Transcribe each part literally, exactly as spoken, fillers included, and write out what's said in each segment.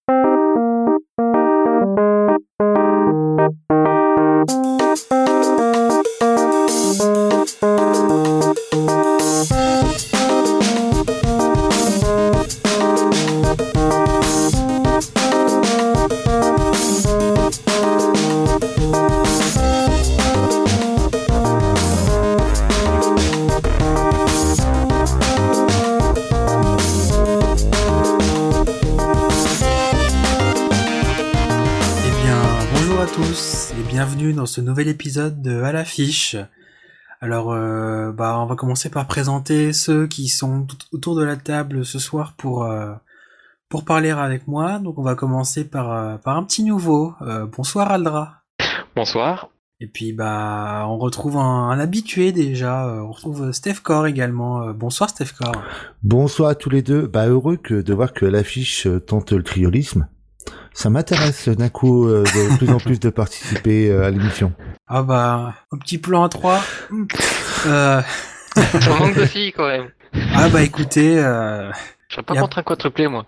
Dans ce nouvel épisode de À l'affiche. Alors, euh, bah, on va commencer par présenter ceux qui sont tout autour de la table ce soir pour euh, pour parler avec moi. Donc, on va commencer par euh, par un petit nouveau. Euh, bonsoir Aldra. Bonsoir. Et puis, bah, on retrouve un, un habitué déjà. Euh, on retrouve Steph Core également. Euh, bonsoir Steph Core. Bonsoir à tous les deux. Bah, heureux que de voir que l'affiche tente le triolisme. Ça m'intéresse d'un coup euh, de plus en plus de participer euh, à l'émission. Ah bah, un petit plan à trois. euh... Ça manque de filles quand même. Ah bah écoutez... Euh... Je serais pas a... contre un quadruplé moi.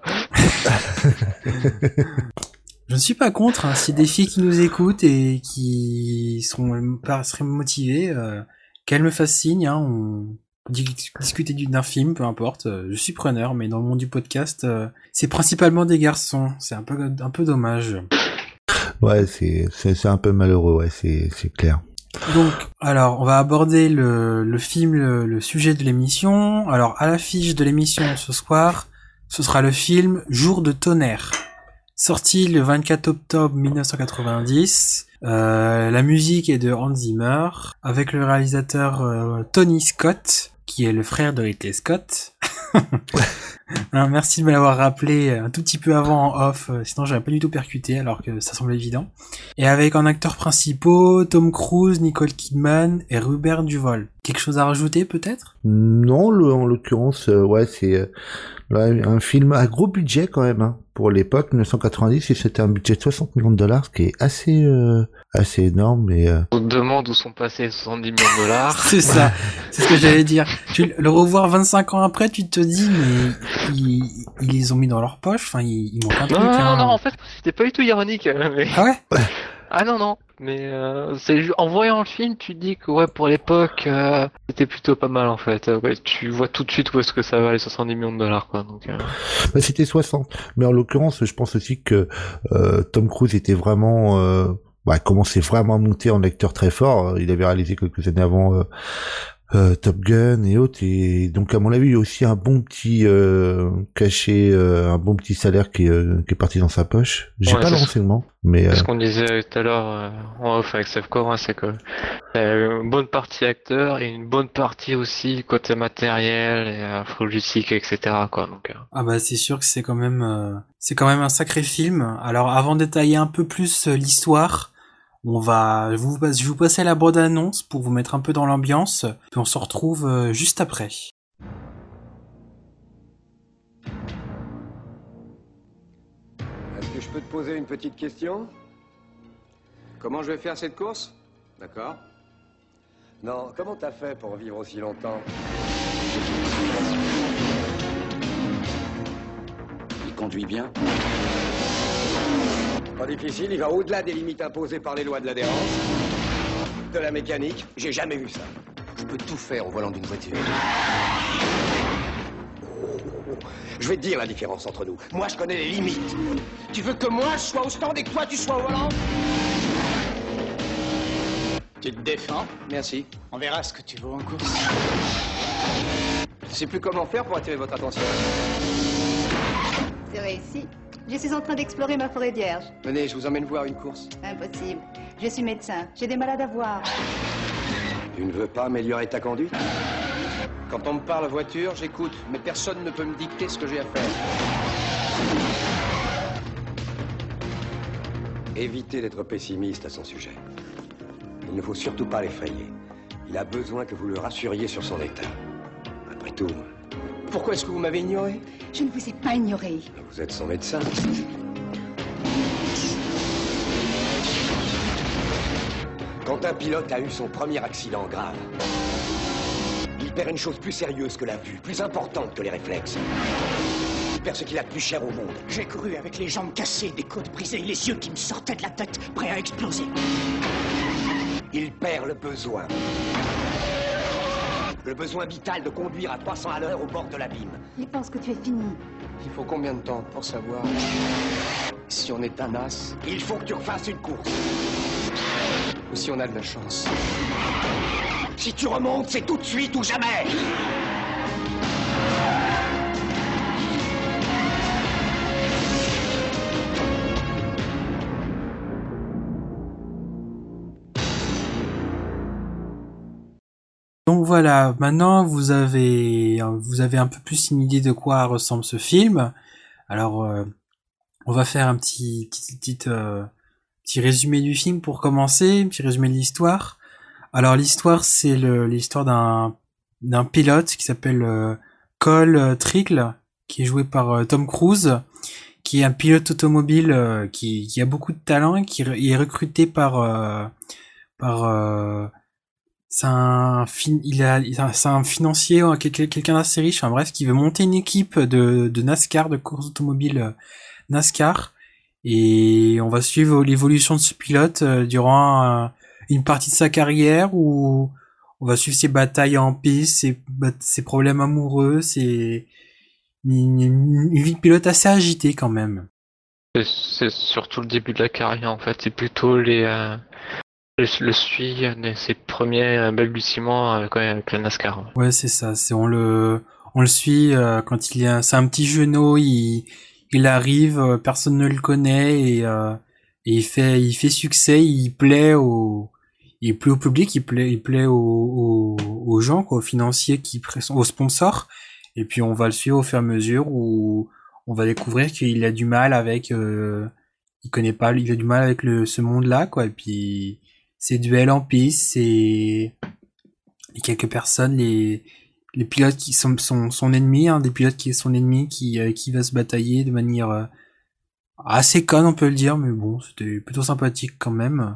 Je ne suis pas contre, hein. Si des filles qui nous écoutent et qui sont, seraient motivées, euh, qu'elles me fassent signe, hein, on... discuter d'un film, peu importe, euh, je suis preneur, mais dans le monde du podcast, euh, c'est principalement des garçons, c'est un peu un peu dommage. Ouais, c'est c'est, c'est un peu malheureux, ouais, c'est c'est clair. Donc, alors, on va aborder le le film, le, le sujet de l'émission. Alors, à l'affiche de l'émission ce soir, ce sera le film Jour de tonnerre, sorti le vingt-quatre octobre mille neuf cent quatre-vingt-dix. Euh, la musique est de Hans Zimmer, avec le réalisateur euh, Tony Scott, qui est le frère de Ridley Scott. Non, merci de me l'avoir rappelé un tout petit peu avant en off, sinon j'aurais pas du tout percuté alors que ça semble évident. Et avec en acteurs principaux Tom Cruise, Nicole Kidman et Robert Duvall. Quelque chose à rajouter peut-être ? Non, le, en l'occurrence, euh, ouais, c'est euh, ouais, un film à gros budget quand même, hein, pour l'époque, mille neuf cent quatre-vingt-dix, et c'était un budget de soixante millions de dollars, ce qui est assez euh, assez énorme. Mais euh... on te demande où sont passés soixante-dix millions de dollars. C'est ça, c'est ce que j'allais dire. Tu le revoir vingt-cinq ans après, tu te dis mais ils, ils les ont mis dans leur poche, enfin ils, ils manquent un truc. Non, non, hein. non, en fait, c'était pas du tout ironique. Mais... Ah ouais. Ah non, non. Mais euh, c'est en voyant le film, tu te dis que ouais, pour l'époque, euh, c'était plutôt pas mal en fait. Ouais, tu vois tout de suite où est-ce que ça va les soixante-dix millions de dollars quoi. Donc, euh... bah, c'était soixante. Mais en l'occurrence, je pense aussi que euh, Tom Cruise était vraiment, euh, bah, commençait vraiment à monter en acteur très fort. Il avait réalisé quelques années avant euh, euh, Top Gun et autres. Et donc à mon avis, il y a aussi un bon petit euh, cachet, euh, un bon petit salaire qui, euh, qui est parti dans sa poche. J'ai ouais, pas le renseignement. Mais euh... ce qu'on disait tout à l'heure euh, en off avec Steph Core, hein, c'est que euh, une bonne partie acteur et une bonne partie aussi côté matériel et euh, logistique, et cetera. Quoi. Donc, euh... ah bah c'est sûr que c'est quand même euh, c'est quand même un sacré film. Alors avant de détailler un peu plus euh, l'histoire, on va je vous je vais vous passer la bande annonce pour vous mettre un peu dans l'ambiance, puis on se retrouve euh, juste après. Est-ce que je peux te poser une petite question ? Comment je vais faire cette course ? D'accord. Non, comment t'as fait pour vivre aussi longtemps ? Il conduit bien ? Pas difficile, il va au-delà des limites imposées par les lois de l'adhérence. De la mécanique, j'ai jamais vu ça. Je peux tout faire au volant d'une voiture. Je vais te dire la différence entre nous. Moi, je connais les limites. Tu veux que moi, je sois au stand et que toi, tu sois au volant ? Tu te défends ? Merci. On verra ce que tu vaux en course. Je sais plus comment faire pour attirer votre attention. C'est réussi. Je suis en train d'explorer ma forêt vierge. Venez, je vous emmène voir une course. Impossible. Je suis médecin. J'ai des malades à voir. Tu ne veux pas améliorer ta conduite ? Quand on me parle voiture, j'écoute, mais personne ne peut me dicter ce que j'ai à faire. Évitez d'être pessimiste à son sujet. Il ne faut surtout pas l'effrayer. Il a besoin que vous le rassuriez sur son état. Après tout... Pourquoi est-ce que vous m'avez ignoré ? Je ne vous ai pas ignoré. Vous êtes son médecin. Quand un pilote a eu son premier accident grave, il perd une chose plus sérieuse que la vue, plus importante que les réflexes. perd ce qu'il a de plus cher au monde. J'ai couru avec les jambes cassées, des côtes brisées, les yeux qui me sortaient de la tête, prêts à exploser. Il perd le besoin. Le besoin vital de conduire à trois cents à l'heure au bord de l'abîme. Il pense que tu es fini. Il faut combien de temps pour savoir si on est un as Il faut que tu refasses une course. ou si on a de la chance? Si tu remontes, c'est tout de suite ou jamais. Donc voilà, maintenant vous avez vous avez un peu plus une idée de quoi ressemble ce film. Alors euh, on va faire un petit petit petit, euh, petit résumé du film pour commencer, un petit résumé de l'histoire. Alors l'histoire c'est le l'histoire d'un d'un pilote qui s'appelle euh, Cole Trickle, qui est joué par euh, Tom Cruise, qui est un pilote automobile euh, qui qui a beaucoup de talent et qui est recruté par euh, par euh, c'est un fin, il a, c'est un financier, quelqu'un d'assez riche, enfin bref, qui veut monter une équipe de, de NASCAR, de course automobile NASCAR, et on va suivre l'évolution de ce pilote durant une partie de sa carrière où on va suivre ses batailles en piste, ses, ses problèmes amoureux, ses, une, une vie de pilote assez agitée quand même. C'est, c'est surtout le début de la carrière en fait, c'est plutôt les... Euh... Je le suis de ses premiers balbutiements avec, avec la NASCAR. Ouais, c'est ça. C'est on le on le suit euh, quand il est c'est un petit genou, il il arrive, euh, personne ne le connaît et, euh, et il fait il fait succès, il plaît au il plaît au public, il plaît il plaît aux aux, aux gens quoi, aux financiers qui aux sponsors. Et puis on va le suivre au fur et à mesure où on va découvrir qu'il a du mal avec euh, il connaît pas il a du mal avec le ce monde-là quoi, et puis ces duels en piste, c'est les quelques personnes, les les pilotes qui sont son son ennemi, hein, des pilotes qui est son ennemi, qui euh, qui va se batailler de manière euh, assez conne, on peut le dire, mais bon, c'était plutôt sympathique quand même.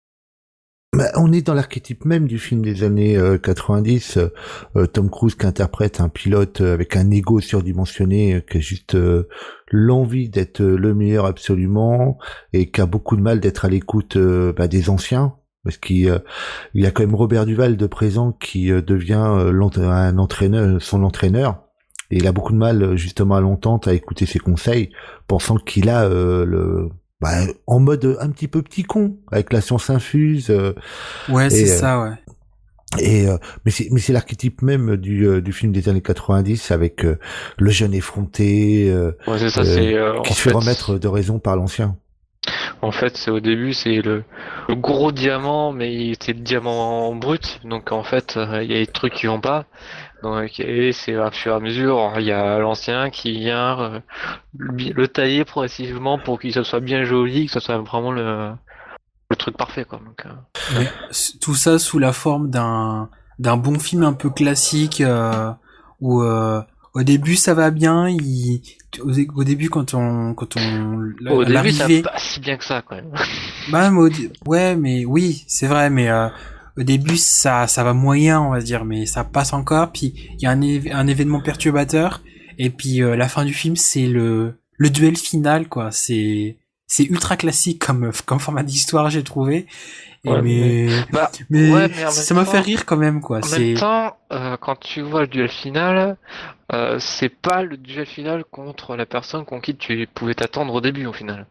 Bah, on est dans l'archétype même du film des années euh, quatre-vingt-dix. Euh, Tom Cruise qui interprète un pilote euh, avec un ego surdimensionné, euh, qui a juste euh, l'envie d'être euh, le meilleur absolument et qui a beaucoup de mal d'être à l'écoute euh, bah, des anciens. Parce qu'il euh, il y a quand même Robert Duvall de présent qui euh, devient euh, un entraîneur, son entraîneur, et il a beaucoup de mal justement à l'entente, à écouter ses conseils, pensant qu'il a euh, le bah, en mode un petit peu petit con avec la science infuse. Euh, ouais, c'est euh, ça, ouais. Et euh, mais c'est mais c'est l'archétype même du euh, du film des années quatre-vingt-dix avec euh, le jeune effronté euh, ouais, c'est ça, euh, c'est, euh, qui se fait, fait remettre de raison par l'ancien. En fait, c'est au début, c'est le, le gros diamant, mais c'est le diamant brut. Donc en fait, il euh, y a des trucs qui vont pas. Donc et c'est à fur et à mesure, il y a l'ancien qui vient euh, le, le tailler progressivement pour qu'il soit bien joli, que ce soit vraiment le, le truc parfait, quoi. Donc, euh... Mais, tout ça sous la forme d'un d'un bon film un peu classique euh, où euh, au début ça va bien, il au, au début quand on quand on au début ça va pas si bien que ça quand même. Bah mais au, ouais mais oui c'est vrai, mais euh, au début ça ça va moyen on va dire, mais ça passe encore, puis il y a un, éve- un événement perturbateur et puis euh, la fin du film c'est le le duel final quoi, c'est c'est ultra classique comme comme format d'histoire j'ai trouvé. Et ouais, mais mais, bah, mais, ouais, mais ça m'a fait rire quand même quoi. En c'est... même temps, euh, quand tu vois le duel final, euh, c'est pas le duel final contre la personne contre qui tu pouvais t'attendre au début au final.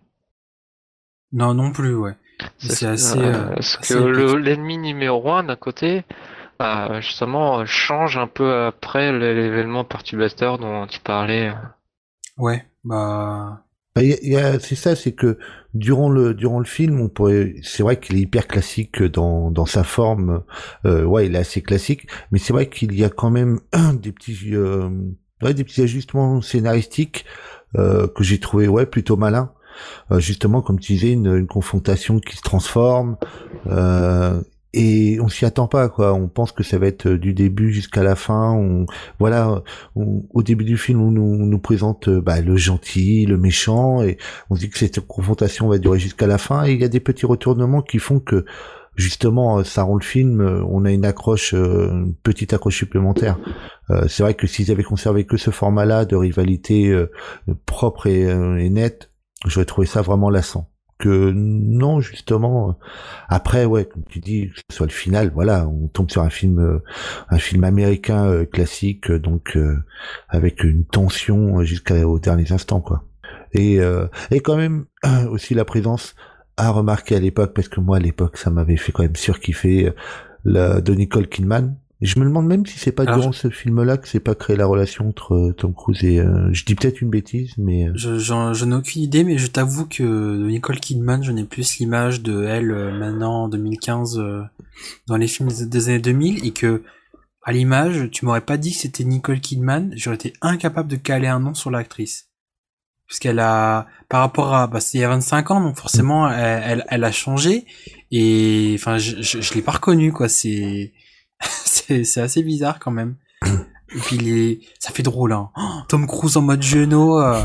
Non non plus ouais. C'est, c'est assez. Euh, euh, parce assez que le, l'ennemi numéro un d'un côté, euh, justement, change un peu après l'événement perturbateur dont tu parlais. Ouais bah. Il y a, il y a, c'est ça, c'est que durant le durant le film, on pourrait, c'est vrai qu'il est hyper classique dans dans sa forme, euh, ouais, il est assez classique, mais c'est vrai qu'il y a quand même des petits euh, ouais, des petits ajustements scénaristiques euh, que j'ai trouvé ouais plutôt malins. Euh, justement, comme tu disais, une, une confrontation qui se transforme. Euh, Et on s'y attend pas, quoi. On pense que ça va être du début jusqu'à la fin. On, voilà, on, au début du film, on nous, on nous présente bah, le gentil, le méchant, et on se dit que cette confrontation va durer jusqu'à la fin. Et il y a des petits retournements qui font que justement, ça rend le film, on a une accroche, une petite accroche supplémentaire. Euh, c'est vrai que s'ils avaient conservé que ce format-là de rivalité euh, propre et, euh, et nette, j'aurais trouvé ça vraiment lassant. Que non, justement, après, ouais, comme tu dis, que ce soit le final, voilà, on tombe sur un film, euh, un film américain euh, classique, donc euh, avec une tension jusqu'aux derniers instants, quoi. Et, euh, et quand même aussi la présence à remarquer à l'époque, parce que moi à l'époque ça m'avait fait quand même surkiffer, la de Nicole Kidman. Et je me demande même si c'est pas Alors, durant ce film-là que c'est pas créé la relation entre euh, Tom Cruise et... Euh, je dis peut-être une bêtise, mais... Euh... Je, j'en, je n'ai aucune idée, mais je t'avoue que de Nicole Kidman, je n'ai plus l'image de elle euh, maintenant en deux mille quinze euh, dans les films des, des années deux mille, et que à l'image, tu m'aurais pas dit que c'était Nicole Kidman, j'aurais été incapable de caler un nom sur l'actrice. Parce qu'elle a, par rapport à, bah, c'est il y a vingt-cinq ans, donc forcément, elle, elle, elle a changé, et enfin, je, je, je l'ai pas reconnue, quoi, c'est... c'est, c'est assez bizarre quand même. Et puis les, ça fait drôle, hein. Oh, Tom Cruise en mode genou. Euh...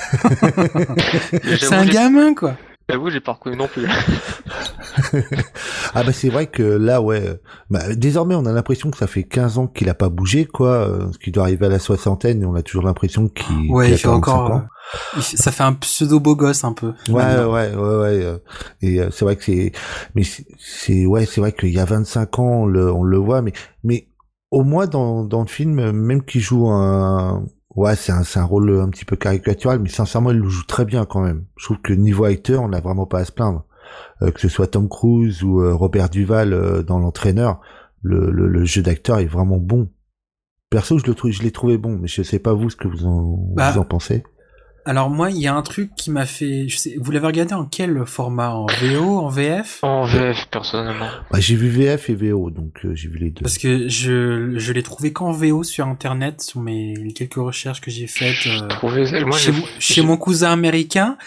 c'est un gamin, quoi. J'avoue, j'ai pas reconnu non plus. Ah bah c'est vrai que là, ouais, bah, désormais on a l'impression que ça fait quinze ans qu'il a pas bougé, quoi, euh, qu'il doit arriver à la soixantaine et on a toujours l'impression qu'il, ouais, qu'il il a fait encore, ans. Il fait, ça fait un pseudo beau gosse un peu. Ouais, ouais, ouais, ouais, euh, et euh, c'est vrai que c'est, mais c'est, c'est ouais, c'est vrai qu'il y a vingt-cinq ans, on le, on le voit, mais, mais au moins dans, dans le film, même qu'il joue un, ouais, c'est un, c'est un rôle un petit peu caricatural, mais sincèrement, il le joue très bien quand même. Je trouve que niveau acteur, on n'a vraiment pas à se plaindre. Euh, que ce soit Tom Cruise ou euh, Robert Duval euh, dans l'entraîneur, le, le, le jeu d'acteur est vraiment bon. Perso, je le trouve, je l'ai trouvé bon, mais je sais pas vous ce que vous en, bah, vous en pensez. Alors moi, il y a un truc qui m'a fait, je sais, vous l'avez regardé en quel format? En V O, en V F? En V F, personnellement. Bah, j'ai vu V F et V O, donc euh, j'ai vu les deux. Parce que je, je l'ai trouvé qu'en V O sur internet, sur mes les quelques recherches que j'ai faites euh, trouvé, moi, chez, j'ai... chez mon cousin américain.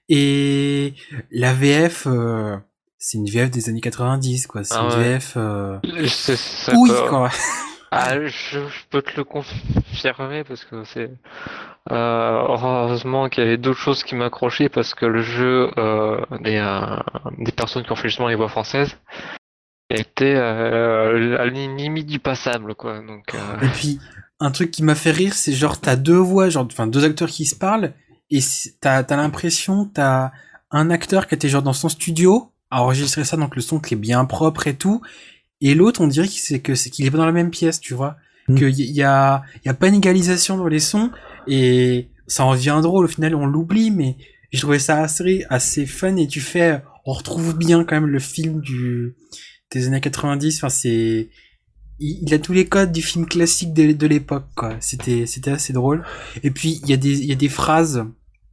Et la V F, euh, c'est une V F des années quatre-vingt-dix, quoi. C'est ah, une ouais. V F euh... c'est ça, oui, quoi. quoi. Ah, je, je peux te le confirmer parce que c'est euh, heureusement qu'il y avait d'autres choses qui m'accrochaient parce que le jeu euh, des euh, des personnes qui ont fait justement les voix françaises était euh, à la limite du passable, quoi. Donc. Euh... Et puis un truc qui m'a fait rire, c'est genre t'as deux voix, genre enfin deux acteurs qui se parlent. Et t'as, t'as l'impression, t'as un acteur qui était genre dans son studio, à enregistrer ça, donc le son qui est bien propre et tout, et l'autre, on dirait qu'il, c'est que, c'est qu'il est pas dans la même pièce, tu vois, mmh. qu'il y a, il y a pas une égalisation dans les sons, et ça en devient drôle, au final, on l'oublie, mais je trouvais ça assez, assez fun, et tu fais, on retrouve bien quand même le film du, des années quatre-vingt-dix, enfin c'est, il, il a tous les codes du film classique de, de l'époque, quoi. C'était, c'était assez drôle. Et puis, il y a des, il y a des phrases,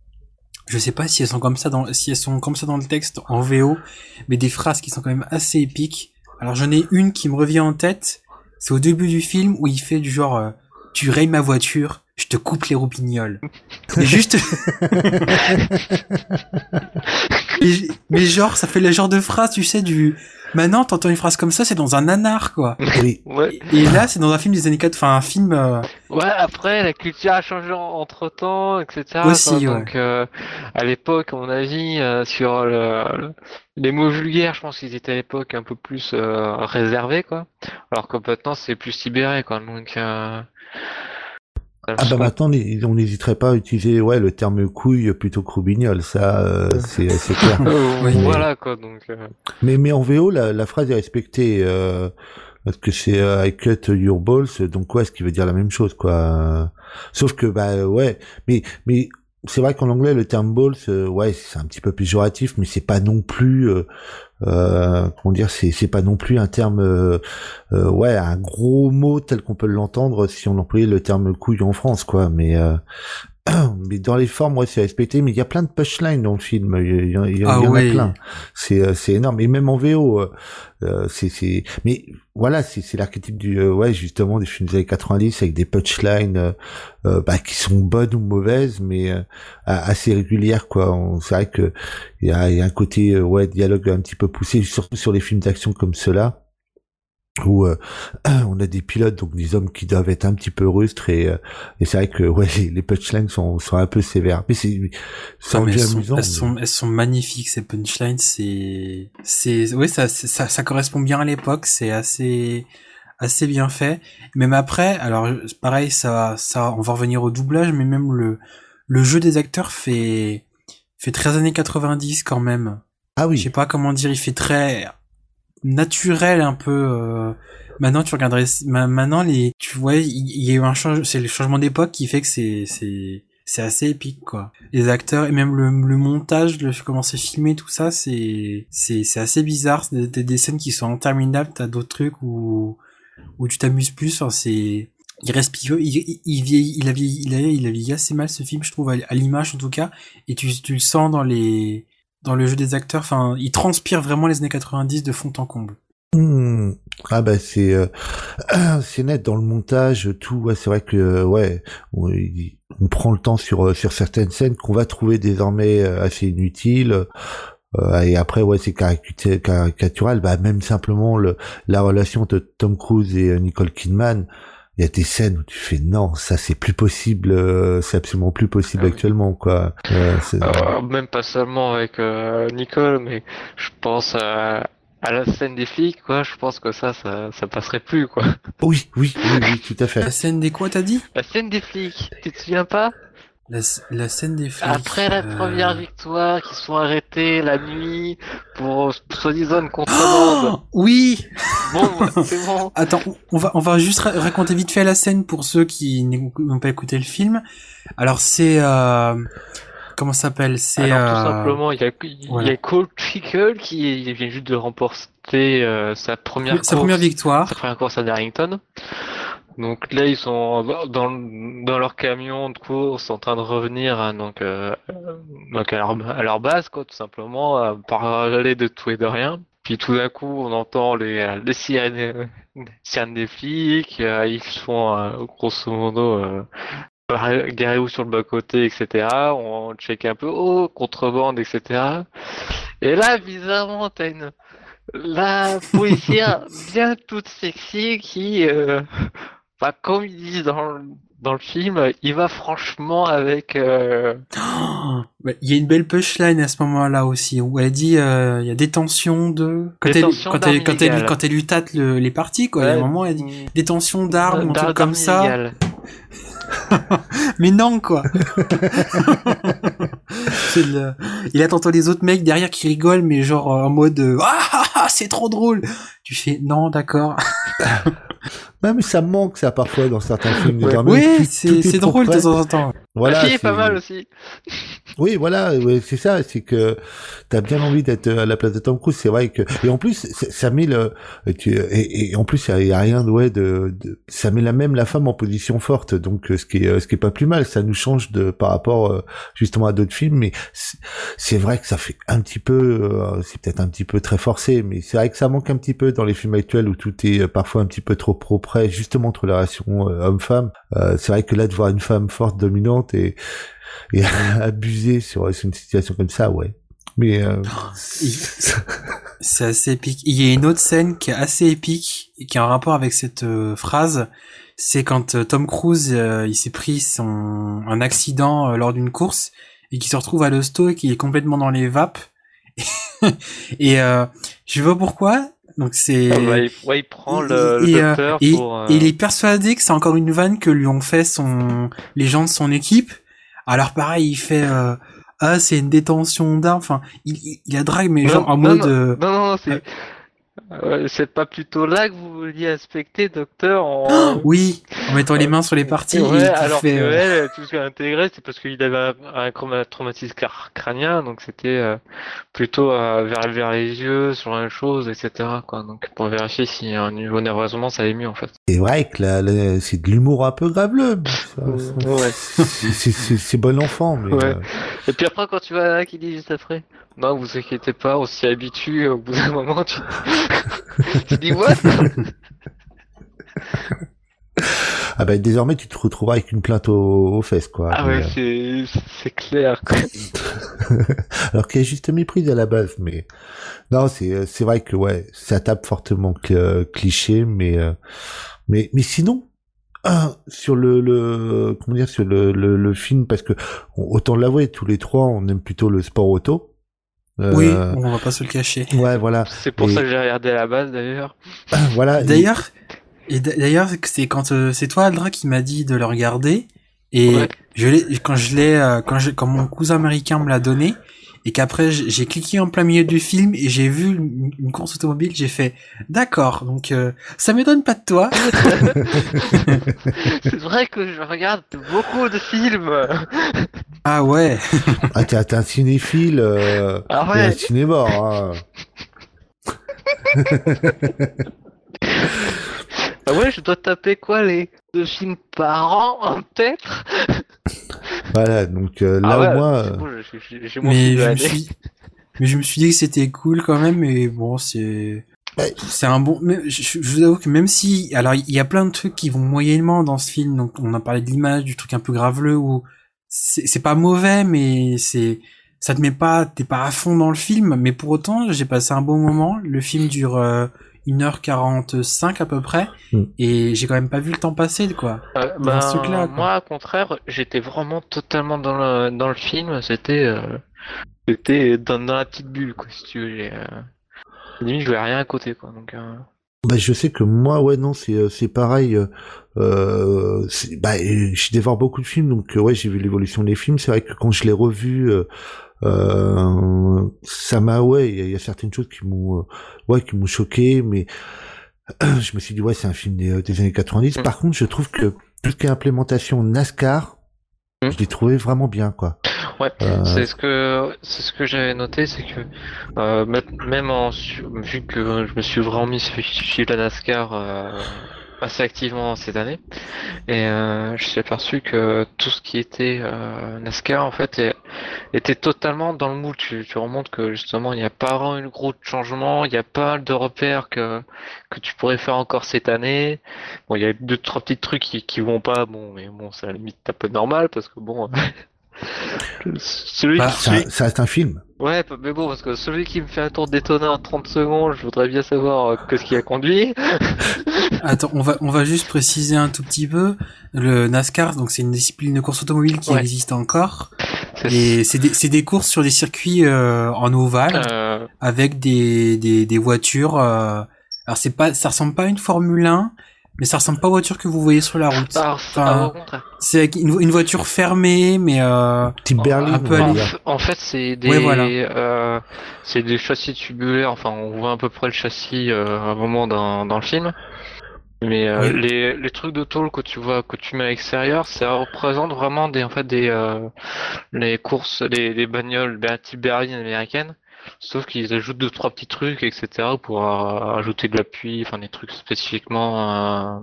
je sais pas si elles sont comme ça dans, si elles sont comme ça dans le texte en V O, mais des phrases qui sont quand même assez épiques. Alors, j'en ai une qui me revient en tête. C'est au début du film où il fait du genre, euh, tu rayes ma voiture, je te coupe les roubignoles. Mais juste, mais, mais genre, ça fait le genre de phrase, tu sais, du, maintenant, t'entends une phrase comme ça, c'est dans un nanar, quoi. Oui. Ouais. Et là, c'est dans un film des années quatre, enfin, un film, euh... ouais, après, la culture a changé entre temps, et cetera. Aussi, quoi. ouais. Donc, euh, à l'époque, à mon avis, euh, sur le, le, les mots vulgaires, je pense qu'ils étaient à l'époque un peu plus euh, réservés, quoi. Alors que maintenant, c'est plus libéré, quoi. Donc, euh... Ah bah maintenant on n'hésiterait pas à utiliser ouais le terme couille plutôt que roubignol, ça euh, c'est c'est clair. Oui, mais... voilà quoi donc. Euh... Mais mais en V O la la phrase est respectée euh, parce que c'est euh, I cut your balls donc ouais ce qui veut dire la même chose quoi. Sauf que bah ouais mais mais c'est vrai qu'en anglais le terme balls euh, ouais c'est un petit peu péjoratif mais c'est pas non plus euh, euh, comment dire c'est c'est pas non plus un terme euh, euh, ouais un gros mot tel qu'on peut l'entendre si on employait le terme couille en France quoi mais euh, mais dans les formes ouais c'est respecté mais il y a plein de punchlines dans le film il y, il y, ah il y en oui. a plein c'est c'est énorme et même en V O euh, c'est c'est mais voilà c'est c'est l'archétype du euh, ouais justement des films des années quatre-vingt-dix avec des punchlines euh, euh, bah qui sont bonnes ou mauvaises mais euh, assez régulières quoi on, c'est vrai que il y a, il y a un côté euh, ouais dialogue un petit peu poussé surtout sur les films d'action comme ceux-là où euh, on a des pilotes, donc des hommes qui doivent être un petit peu rustres, et, euh, et c'est vrai que ouais, les, les punchlines sont, sont un peu sévères. Mais c'est, c'est Non, mais elles, sont, amusant, elles, mais... sont, elles sont magnifiques, ces punchlines. C'est, c'est, ouais, ça, ça, ça correspond bien à l'époque. C'est assez, assez bien fait. Même après, alors pareil, ça, ça, on va revenir au doublage, mais même le, le jeu des acteurs fait, fait très années quatre-vingt-dix quand même. Ah oui. Je sais pas comment dire, il fait très naturel un peu. Euh... Maintenant, tu regarderais. Maintenant, les, tu vois, il y, y a eu un change. C'est le changement d'époque qui fait que c'est, c'est, c'est assez épique, quoi. Les acteurs et même le, le montage, le comment c'est filmé, tout ça, c'est, c'est, c'est assez bizarre. C'est des, des scènes qui sont interminables. T'as d'autres trucs où, où tu t'amuses plus. Enfin, c'est, il respire, il, il, il vieillit, il a vieilli, il a, il a vieilli assez mal ce film, je trouve, à, à l'image en tout cas. Et tu, tu le sens dans les dans le jeu des acteurs, enfin, ils transpirent vraiment les années quatre-vingt-dix de fond en comble. Mmh. Ah bah c'est euh, c'est net dans le montage, tout. Ouais, c'est vrai que euh, ouais, on, on prend le temps sur sur certaines scènes qu'on va trouver désormais assez inutiles. Euh, et après ouais, c'est caricatural. Bah même simplement le la relation de Tom Cruise et Nicole Kidman. Il y a des scènes où tu fais non, ça c'est plus possible, euh, c'est absolument plus possible ah oui. actuellement quoi. Euh, euh, même pas seulement avec euh, Nicole, mais je pense à, à la scène des flics quoi. Je pense que ça, ça, ça passerait plus quoi. Oui, oui, oui, oui, tout à fait. La scène des quoi t'as dit? La scène des flics. Tu te souviens pas? La, la scène des flics. Après la euh... première victoire, qui sont arrêtés la nuit pour soi-disant une contrebande. Oh oui. Bon, c'est bon. Attends, on va on va juste ra- raconter vite fait la scène pour ceux qui n'ont pas écouté le film. Alors c'est euh, comment ça s'appelle? C'est Alors, euh... tout simplement, il y a il voilà. y a Cole Trickle qui vient juste de remporter euh, sa première sa course, première victoire, sa première course à Darlington. Donc là, ils sont dans dans leur camion de course en train de revenir hein, donc euh, donc à leur à leur base quoi, tout simplement, à parler de tout et de rien. Puis tout d'un coup, on entend les les sirènes, les sirènes des flics. Euh, ils font euh, grosso modo euh, garez-vous sur le bas côté, et cetera. On check un peu, oh contrebande, et cetera. Et là, bizarrement, t'as une la policière bien toute sexy qui euh, Bah, comme ils disent dans le, dans le film, il va franchement avec... Euh... Oh, il y a une belle punchline à ce moment-là aussi, où elle dit euh, il y a détention de... Quand, détention elle, quand, elle, quand, elle, quand elle lui tâte le, les parties, quoi, ouais, il y a un moment, elle dit détention d'armes, un truc comme ça. Mais non, quoi. C'est le... Il a t'entends les autres mecs derrière qui rigolent, mais genre en mode euh, ah, ah c'est trop drôle. Tu fais non, d'accord. Non, mais ça manque ça parfois dans certains films. Ouais, oui, tout, c'est, tout c'est drôle de temps en temps. Voilà, la fille est pas mal aussi. Oui, voilà, ouais, c'est ça, c'est que t'as bien envie d'être à la place de Tom Cruise, c'est vrai que et en plus ça met le tu, et, et en plus il y, y a rien de ouais de, de ça met la même la femme en position forte, donc ce qui est ce qui est pas plus mal, ça nous change de par rapport justement à d'autres films, mais c'est, c'est vrai que ça fait un petit peu c'est peut-être un petit peu très forcé, mais c'est vrai que ça manque un petit peu dans les films actuels où tout est parfois un petit peu trop propre justement entre la relation euh, homme-femme. Euh, c'est vrai que là de voir une femme forte dominante et, et abuser sur, sur une situation comme ça, ouais. Mais euh... c'est assez épique. Il y a une autre scène qui est assez épique et qui a un rapport avec cette euh, phrase. C'est quand euh, Tom Cruise euh, il s'est pris son un accident euh, lors d'une course et qu'il se retrouve à l'hosto et qu'il est complètement dans les vapes. et euh, je sais pas pourquoi. Donc c'est. Ah bah, il, ouais, il prend le, le et, docteur et, pour. Euh... Et il est persuadé que c'est encore une vanne que lui ont fait son les gens de son équipe. Alors pareil, il fait euh, ah c'est une détention d'armes. Enfin, il, il, il a drague mais non, genre en non, mode. Non, euh... non, non, c'est. Euh... Euh, c'est pas plutôt là que vous vouliez inspecter, docteur, en... Oh, oui, en mettant les mains sur les parties. Ouais, et alors fait, que euh... elle, tout ce qu'elle a intégré, c'est parce qu'il avait un, un traumatisme crânien, donc c'était euh, plutôt euh, vers, vers les yeux, sur la chose, et cetera. Quoi. Donc pour vérifier si un niveau nerveusement ça allait mieux en fait. C'est vrai que là, là c'est de l'humour un peu graveleux. Ça, ouais. c'est, c'est, c'est, c'est bon enfant, mais. Ouais. Euh... Et puis après, quand tu vas là, qui dit juste après, non, vous inquiétez pas, on s'y habitue. Au bout d'un moment, tu, tu dis what? Ah bah désormais tu te retrouveras avec une plainte aux, aux fesses quoi. Ah mais, ouais, euh... c'est c'est clair quoi. Alors qu'il y a juste méprise à la base, mais non, c'est c'est vrai que ouais, ça tape fortement cl- cliché, mais euh... mais mais sinon. Ah, sur le, le comment dire sur le, le, le film parce que autant l'avouer tous les trois on aime plutôt le sport auto. Euh... Oui, on va pas se le cacher. Ouais, voilà. C'est pour et... ça que j'ai regardé à la base d'ailleurs. Voilà. D'ailleurs, et, et d'ailleurs c'est quand euh, c'est toi Aldra qui m'a dit de le regarder et ouais. je l'ai quand je l'ai euh, quand je quand mon cousin américain me l'a donné. Et qu'après j'ai cliqué en plein milieu du film et j'ai vu une, une course automobile, j'ai fait d'accord, donc euh, ça m'étonne pas de toi. C'est vrai que je regarde beaucoup de films. Ah ouais. Ah t'es, t'es un cinéphile, euh, ah ouais. Et un cinéma. Hein. Ah ouais, je dois taper quoi les deux films par an peut-être. Voilà, donc euh, là ah ouais, au moins. C'est bon, je, je, je, mais je me suis, mais je me suis dit que c'était cool quand même, mais bon, c'est, ouais. c'est un bon. Mais je, je vous avoue que même si, alors il y a plein de trucs qui vont moyennement dans ce film, donc on a parlé de l'image, du truc un peu graveleux où c'est, c'est pas mauvais, mais c'est, ça te met pas, t'es pas à fond dans le film, mais pour autant j'ai passé un bon moment. Le film dure euh, une heure quarante-cinq à peu près, mm. et j'ai quand même pas vu le temps passer, quoi. Euh, ben, ce truc-là, quoi. Moi, au contraire, j'étais vraiment totalement dans le, dans le film, c'était, euh, c'était dans, dans la petite bulle, quoi, si tu veux. J'ai, euh... limite, je voyais rien à côté, quoi, donc... Euh... Bah, je sais que moi, ouais, non, c'est, c'est pareil, euh, c'est, bah, je dévore beaucoup de films, donc, ouais, j'ai vu l'évolution des films, c'est vrai que quand je l'ai revu, euh, Euh, ça m'a ouais il y, y a certaines choses qui m'ont euh, ouais qui m'ont choqué mais euh, je me suis dit ouais c'est un film des, des années quatre-vingt-dix. Par contre je trouve que tout ce qui est implémentation NASCAR mmh. je l'ai trouvé vraiment bien quoi. Ouais, euh... c'est ce que c'est ce que j'avais noté, c'est que euh, même en vu que je me suis vraiment mis sur la NASCAR euh, assez activement cette année et euh, je suis aperçu que tout ce qui était euh, NASCAR en fait est, était totalement dans le moule. Tu, tu remontes que justement il n'y a pas vraiment eu de gros changement, il n'y a pas de repères que que tu pourrais faire encore cette année. Bon, il y a deux trois petits trucs qui qui vont pas, bon mais bon c'est à la limite un peu normal parce que bon celui bah, qui... ça, ça reste un film. Ouais, mais bon, parce que celui qui me fait un tour détonné en trente secondes, je voudrais bien savoir euh, que ce qui a conduit. Attends, on va, on va juste préciser un tout petit peu. Le NASCAR, donc c'est une discipline de course automobile qui ouais. existe encore. C'est et c'est des, c'est des courses sur des circuits euh, en ovale, euh... avec des, des, des voitures. Euh... Alors c'est pas, ça ressemble pas à une Formule un, mais ça ressemble pas aux voitures que vous voyez sur la route. Alors, enfin, ah, c'est une, une voiture fermée, mais euh, type Berlin. Un peu en, en fait, c'est des, ouais, voilà. euh, c'est des châssis tubulaires. Enfin, on voit à peu près le châssis euh, à un moment dans, dans le film. Mais euh, oui. les, les trucs de tôle que tu vois, que tu mets à l'extérieur, ça représente vraiment des, en fait, des, euh, les courses, les, les bagnoles type berline américaine. Sauf qu'ils ajoutent deux trois petits trucs, et cetera pour euh, ajouter de l'appui, enfin des trucs spécifiquement euh,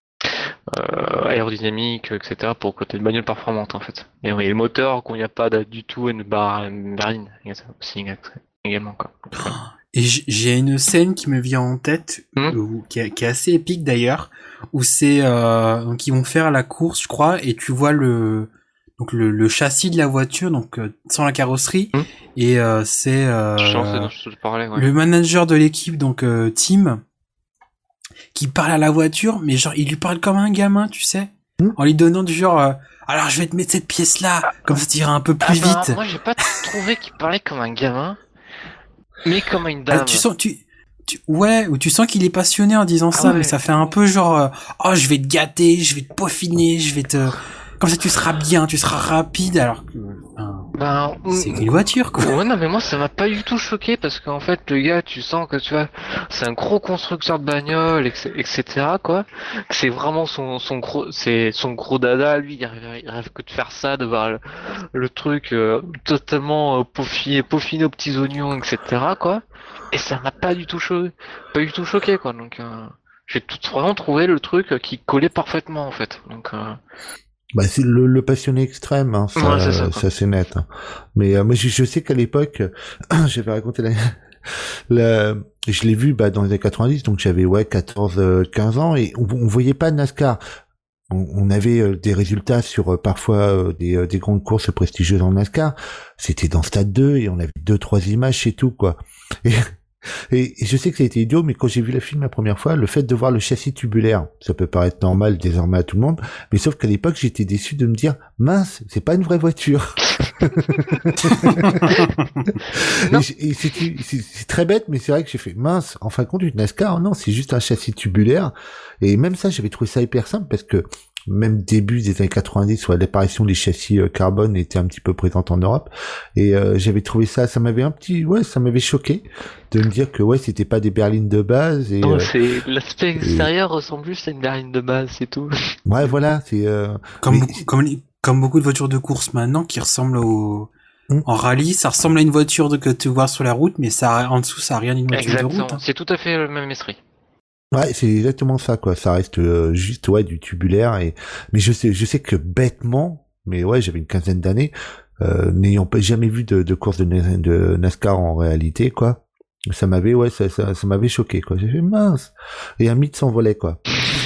euh, aérodynamiques, et cetera pour côté de bagnole performante en fait. Et oui, le moteur qu'on n'y a pas du tout une barre une berline aussi également quoi. Et j'ai une scène qui me vient en tête, mmh. où, qui, est, qui est assez épique d'ailleurs, où c'est euh, donc ils vont faire la course, je crois, et tu vois le donc le, le châssis de la voiture, donc euh, sans la carrosserie, mmh. et euh, c'est euh, je te parlais, ouais. le manager de l'équipe, donc euh, Tim, qui parle à la voiture, mais genre il lui parle comme un gamin, tu sais, mmh. en lui donnant du genre euh, alors je vais te mettre cette pièce là, ah, comme ça t'iras un peu plus ah, vite. Ben, moi j'ai pas trouvé qu'il parlait comme un gamin, mais comme une dame. Ah, tu sens tu Tu, ouais, ou tu sens qu'il est passionné en disant ah ça, ouais. mais ça fait un peu genre, euh, oh, je vais te gâter, je vais te peaufiner, je vais te, comme ça tu seras bien, tu seras rapide, alors que, enfin, ben, c'est une voiture, quoi. Ouais, non, mais moi, ça m'a pas du tout choqué, parce qu'en fait, le gars, tu sens que, tu vois, c'est un gros constructeur de bagnole, et cetera, quoi. C'est vraiment son, son gros, c'est son gros dada, lui, il rêve, il rêve que de faire ça, de voir le, le truc, euh, totalement, euh, peaufiné, peaufiné aux petits oignons, et cetera, quoi. Et ça m'a pas du tout choqué, pas du tout choqué, quoi. Donc, euh, j'ai tout vraiment trouvé le truc qui collait parfaitement, en fait. Donc, euh... bah, c'est le, le passionné extrême, hein, ça, ouais, c'est ça, ça c'est net. Hein. Mais euh, moi, je, je sais qu'à l'époque, j'avais raconté la, la, je l'ai vu bah, dans les années quatre-vingt-dix, donc j'avais ouais quatorze, quinze ans, et on, on voyait pas de NASCAR. on, on avait euh, des résultats sur euh, parfois euh, des, euh, des grandes courses prestigieuses en NASCAR. C'était dans Stade deux et on avait deux trois images, c'est tout quoi. Et, et, et je sais que ça a été idiot, mais quand j'ai vu le film la première fois, le fait de voir le châssis tubulaire, ça peut paraître normal désormais à tout le monde, mais sauf qu'à l'époque j'étais déçu de me dire mince, c'est pas une vraie voiture. et, et c'est, c'est, c'est très bête, mais c'est vrai que j'ai fait mince. En fin de compte, une NASCAR, non, c'est juste un châssis tubulaire. Et même ça, j'avais trouvé ça hyper simple parce que même début des années quatre-vingt-dix, où l'apparition des châssis euh, carbone était un petit peu présente en Europe, et euh, j'avais trouvé ça, ça m'avait un petit, ouais, ça m'avait choqué de me dire que ouais, c'était pas des berlines de base. Et non, euh, c'est l'aspect et... extérieur ressemble juste à une berline de base, c'est tout. Ouais, voilà, c'est euh... comme mais... beaucoup, comme les, comme beaucoup de voitures de course maintenant qui ressemblent au mmh. en rallye, ça ressemble à une voiture de, que tu vois sur la route, mais ça en dessous ça a rien d'une voiture Exactement. de route. Hein. C'est tout à fait le même esprit. Ouais, c'est exactement ça, quoi. Ça reste euh, juste, ouais, du tubulaire. Et mais je sais, je sais que bêtement, mais ouais, j'avais une quinzaine d'années, euh, n'ayant pas jamais vu de, de course de, de NASCAR en réalité, quoi. Ça m'avait, ouais, ça, ça, ça m'avait choqué, quoi. J'ai fait mince. Et un mythe s'envolait, quoi.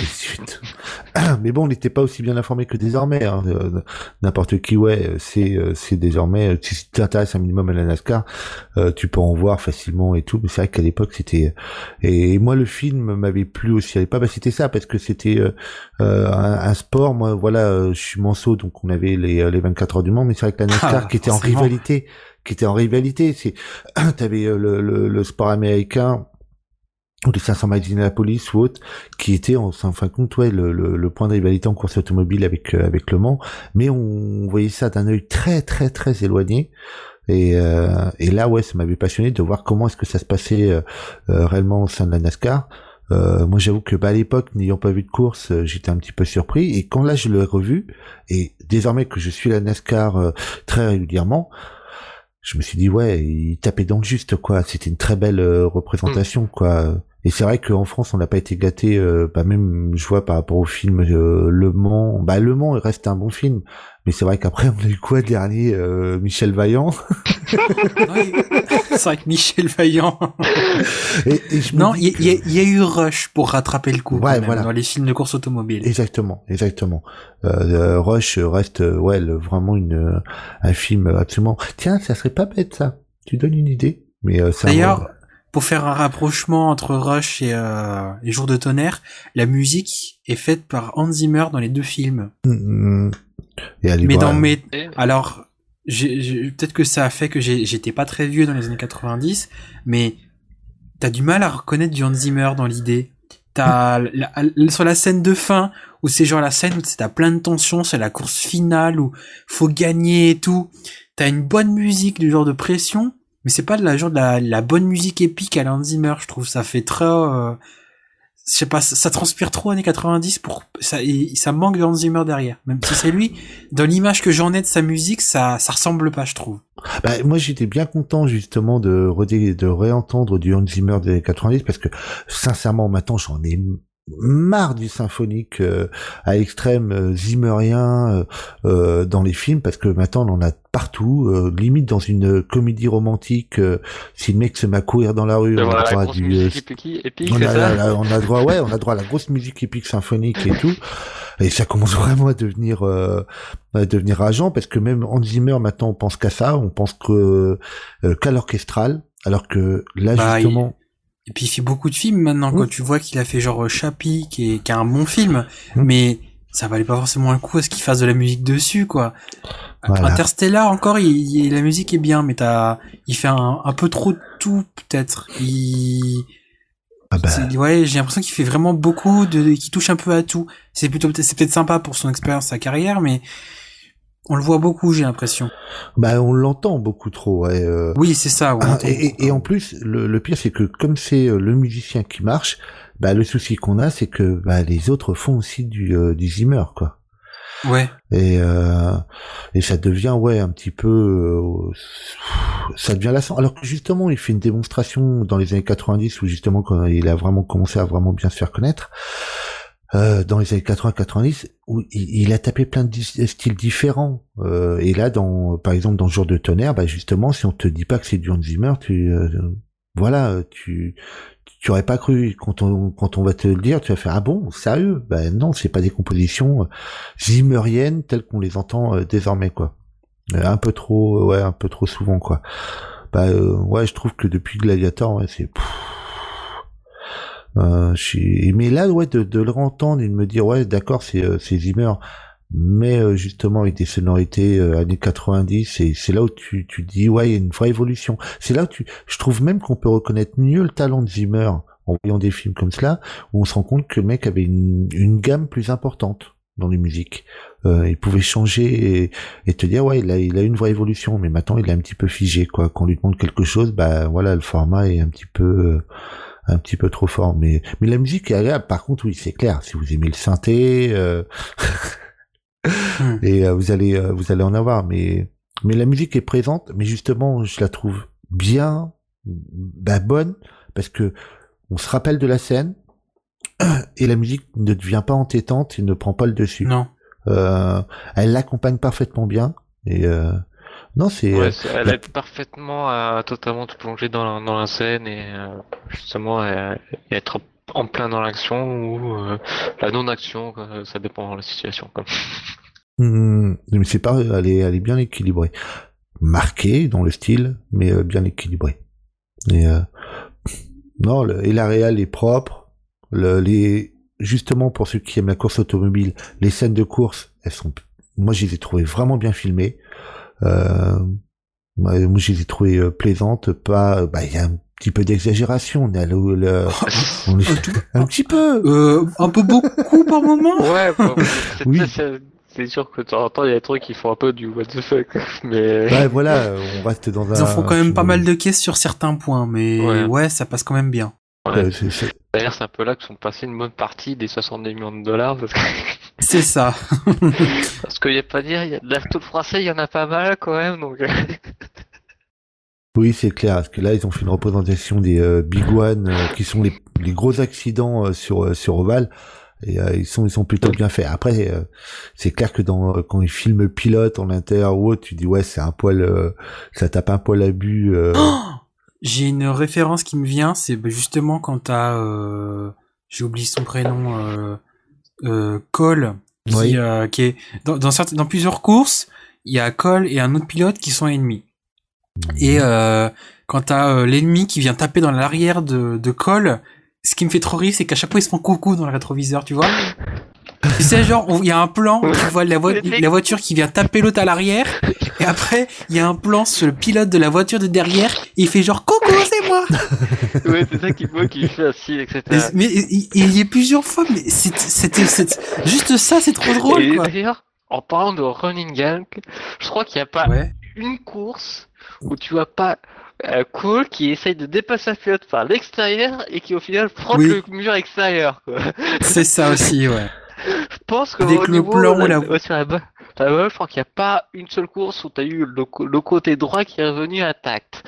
Mais bon, on n'était pas aussi bien informé que désormais. Hein. N'importe qui, ouais, c'est, c'est désormais. Si tu t'intéresses un minimum à la NASCAR, euh, tu peux en voir facilement et tout. Mais c'est vrai qu'à l'époque, c'était. Et moi, le film m'avait plu aussi à l'époque. Bah, c'était ça, parce que c'était euh, un, un sport. Moi, voilà, je suis manceau, donc on avait les, les vingt-quatre heures du Mans. Mais c'est vrai que la NASCAR, ah, qui était forcément. en rivalité, qui était en rivalité, c'est. T'avais le, le, le sport américain. Ou les cinq cents miles d'Indianapolis ou autres, qui étaient en fin de compte ouais le, le, le point de rivalité en course automobile avec euh, avec Le Mans, mais on voyait ça d'un œil très très très éloigné. Et, euh, et là ouais, ça m'avait passionné de voir comment est-ce que ça se passait euh, euh, réellement au sein de la NASCAR. Euh, moi j'avoue que bah, à l'époque, n'ayant pas vu de course, euh, j'étais un petit peu surpris. Et quand là je l'ai revu, et désormais que je suis la NASCAR euh, très régulièrement, je me suis dit ouais, il tapait dans le juste quoi. C'était une très belle euh, représentation quoi. Et c'est vrai qu'en France, on n'a pas été gâté. Euh, bah même, je vois par rapport au film euh, Le Mans. Bah Le Mans, il reste un bon film, mais c'est vrai qu'après, on a eu quoi dernier euh, Michel Vaillant. Oui, c'est vrai que Michel Vaillant. et, et je non, il que... y, y, y a eu Rush pour rattraper le coup. Ouais, quand même, voilà. Dans les films de course automobile. Exactement, exactement. Euh, Rush reste, ouais, le, vraiment une un film absolument. Tiens, ça serait pas bête ça. Tu donnes une idée, mais euh, ça. D'ailleurs. Va... Pour faire un rapprochement entre Rush et euh, les Jours de Tonnerre, la musique est faite par Hans Zimmer dans les deux films. Mmh. Et mais dans mes, alors, j'ai, j'ai... peut-être que ça a fait que j'ai... j'étais pas très vieux dans les années quatre-vingt-dix, mais t'as du mal à reconnaître du Hans Zimmer dans l'idée. T'as la... sur la scène de fin où c'est genre la scène où t'as plein de tensions, c'est la course finale où faut gagner et tout. T'as une bonne musique du genre de pression. Mais c'est pas de la genre de la, la bonne musique épique à Hans Zimmer, je trouve. Ça fait très, euh, je sais pas, ça, ça transpire trop années quatre-vingt-dix pour ça. Et ça manque de Hans Zimmer derrière. Même si c'est lui, dans l'image que j'en ai de sa musique, ça, ça ressemble pas, je trouve. Bah, moi, j'étais bien content justement de redé, de réentendre du Hans Zimmer des années quatre-vingt-dix parce que sincèrement, maintenant, j'en ai marre du symphonique euh, à l'extrême euh, zimmerien euh, euh, dans les films parce que maintenant on en a partout, euh, limite dans une comédie romantique, euh, si le mec se met à courir dans la rue, on a droit à du euh, épique, on, c'est a, ça la, on a droit ouais on a droit à la grosse musique épique symphonique et tout, et ça commence vraiment à devenir euh, à devenir rageant parce que même Hans Zimmer maintenant on pense qu'à ça, on pense que euh, qu'à l'orchestral, alors que là bah, justement il... Et puis il fait beaucoup de films maintenant, mmh. quand tu vois qu'il a fait genre Chappie, qui est, qui est un bon film, mmh. mais ça valait pas forcément le coup à ce qu'il fasse de la musique dessus, quoi. Voilà. Interstellar encore, il, il, la musique est bien, mais t'as, il fait un, un peu trop de tout, peut-être. Il, ah bah. ouais, j'ai l'impression qu'il fait vraiment beaucoup de, qu'il touche un peu à tout. C'est plutôt, c'est peut-être sympa pour son expérience, sa carrière, mais on le voit beaucoup, j'ai l'impression. Bah, on l'entend beaucoup trop, ouais. Euh... Oui, c'est ça. Ah, et, et, et en plus, le, le pire, c'est que comme c'est le musicien qui marche, bah, le souci qu'on a, c'est que bah, les autres font aussi du, euh, du Zimmer, quoi. Ouais. Et euh, et ça devient ouais un petit peu, euh, ça devient lassant. Alors que justement, il fait une démonstration dans les années quatre-vingt-dix où justement quand il a vraiment commencé à vraiment bien se faire connaître. Euh, dans les années quatre-vingts quatre-vingt-dix, où il, il a tapé plein de di- styles différents. Euh, et là, dans, par exemple, dans Jour de Tonnerre, bah justement, si on te dit pas que c'est du Hans Zimmer, tu, euh, voilà, tu tu aurais pas cru. Quand on quand on va te le dire, tu vas faire ah bon, sérieux? Ben non, c'est pas des compositions zimmeriennes telles qu'on les entend euh, désormais, quoi. Euh, un peu trop, ouais, un peu trop souvent, quoi. Bah euh, ouais, je trouve que depuis Gladiator, ouais, c'est euh, je suis... mais là, ouais, de, de le entendre et de me dire ouais, d'accord, c'est euh, c'est Zimmer, mais euh, justement avec des sonorités euh, années quatre-vingt-dix, et c'est là où tu tu dis ouais, il y a une vraie évolution. C'est là où tu, je trouve même qu'on peut reconnaître mieux le talent de Zimmer en voyant des films comme cela, où on se rend compte que le mec avait une, une gamme plus importante dans les musiques. Euh, il pouvait changer et, et te dire ouais, il a, il a une vraie évolution, mais maintenant il est un petit peu figé, quoi. Quand on lui demande quelque chose, bah voilà, le format est un petit peu euh, un petit peu trop fort. Mais mais la musique est agréable. Par contre, oui, c'est clair. Si vous aimez le synthé, euh... et euh, vous allez euh, vous allez en avoir. Mais mais la musique est présente. Mais justement, je la trouve bien, bah bonne, parce que on se rappelle de la scène. Et la musique ne devient pas entêtante et ne prend pas le dessus. Non. Euh, elle l'accompagne parfaitement bien. Et euh, non, c'est. Ouais, euh, c'est- elle la- aide parfaitement à totalement te plonger dans la, dans la scène et euh, justement euh, et être en plein dans l'action ou euh, la non-action, quoi, ça dépend de la situation, quoi. Hmm, mais c'est pas. Elle est, elle est bien équilibrée, marquée dans le style, mais euh, bien équilibrée. Et euh, non, le, et la réal est propre. Le, les justement pour ceux qui aiment la course automobile, les scènes de course, elles sont. Moi, je les ai trouvées vraiment bien filmées. Euh, moi, moi, je les ai trouvées euh, plaisantes. Pas. Bah, il y a un petit peu d'exagération. On est allé au- le, on est- un petit peu. Euh, un peu beaucoup par moment. Ouais, bon, c'est, Oui. c'est, c'est sûr que de temps en temps il y a des trucs qui font un peu du what the fuck, mais Ouais, voilà, on reste dans un. Ils en font quand même film- pas mal de caisses sur certains points, mais Ouais. ouais, ça passe quand même bien. ouais. Euh, c'est- c'est- D'ailleurs c'est un peu là que sont passés une bonne partie des soixante-dix millions de dollars parce que C'est ça. parce qu'il y a pas à dire, il y a de la taux français, il y en a pas mal quand même, donc Oui, c'est clair, parce que là, ils ont fait une représentation des euh, Big One, euh, qui sont les, les gros accidents euh, sur euh, sur Oval, et euh, ils sont ils sont plutôt bien faits. Après, euh, c'est clair que dans euh, quand ils filment le pilote en intérieur ou autre, tu dis ouais, c'est un poil, euh, ça tape un poil à but. Euh... Oh, j'ai une référence qui me vient, c'est bah, justement quand t'as, euh, j'ai oublié son prénom, euh, euh, Cole, qui, Oui. euh, qui est dans, dans, certaines, dans plusieurs courses, il y a Cole et un autre pilote qui sont ennemis. Et euh, quand t'as euh, l'ennemi qui vient taper dans l'arrière de, de Cole, ce qui me fait trop rire, c'est qu'à chaque fois ils se font coucou dans le rétroviseur, tu vois. Tu sais, genre, il y a un plan où tu vois la, vo- la voiture qui vient taper l'autre à l'arrière, et après, il y a un plan sur le pilote de la voiture de derrière, et il fait genre, coucou, c'est moi! ouais, c'est ça qu'il faut qu'il fait assis, et cetera. Mais, mais il, il y est plusieurs fois, mais c'est- c'était, c'est, juste ça, c'est trop drôle, Et quoi. d'ailleurs, en parlant de running gang, je crois qu'il n'y a pas Ouais. une course où tu vois pas euh, Cole qui essaye de dépasser un pilote par l'extérieur et qui au final frotte Oui. le mur extérieur, quoi. C'est ça aussi, ouais. Je pense que Avec au le niveau, plan où la- la- ouais, sur la bo- sur la bo- je crois qu'il n'y a pas une seule course où tu as eu le, co- le côté droit qui est revenu intact.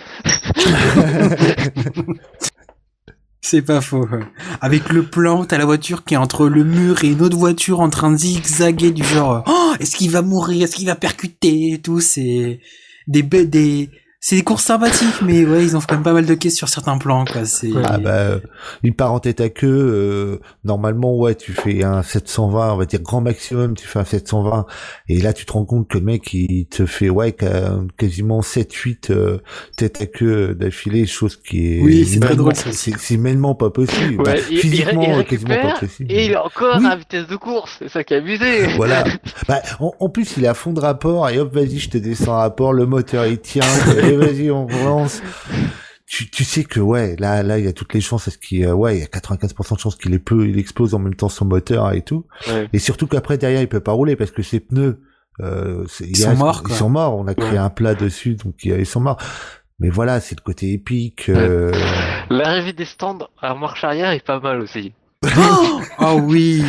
C'est pas faux. ouais. Avec le plan où t'as la voiture qui est entre le mur et une autre voiture en train de zigzaguer du genre, oh, est-ce qu'il va mourir, est-ce qu'il va percuter et tout, c'est des be- des, c'est des courses sympathiques, mais ouais, ils ont quand même pas mal de caisses sur certains plans, quoi, c'est... Ah bah, euh, il part en tête à queue. Euh, normalement, ouais, tu fais un sept cent vingt, on va dire grand maximum, tu fais un sept cent vingt, et là tu te rends compte que le mec il te fait ouais ca- quasiment sept huit euh, tête à queue d'affilée, chose qui est Oui, c'est très humainement- drôle, ça aussi. c'est c'est humainement pas possible. Ouais, Bah, il, il- physiquement il euh, quasiment pas récupère possible. et il est encore Oui. à vitesse de course, c'est ça qui est abusé. Voilà. Bah, en, en plus, il est à fond de rapport, et hop, vas-y, je te descends un rapport, le moteur il tient, et vas-y, on relance. Tu, tu sais que ouais, là, là, il y a toutes les chances à ce qu'il, euh, ouais, il y a quatre-vingt-quinze pour cent de chances qu'il est peu, il explose en même temps son moteur et tout. Ouais. Et surtout qu'après derrière, il peut pas rouler parce que ses pneus, euh, c'est- Ils il sont reste- morts, Ils quoi. sont morts. On a créé Ouais. un plat dessus, donc euh, ils sont morts. Mais voilà, c'est le côté épique. Euh... L'arrivée des stands à marche arrière est pas mal aussi. Oh, oh oui.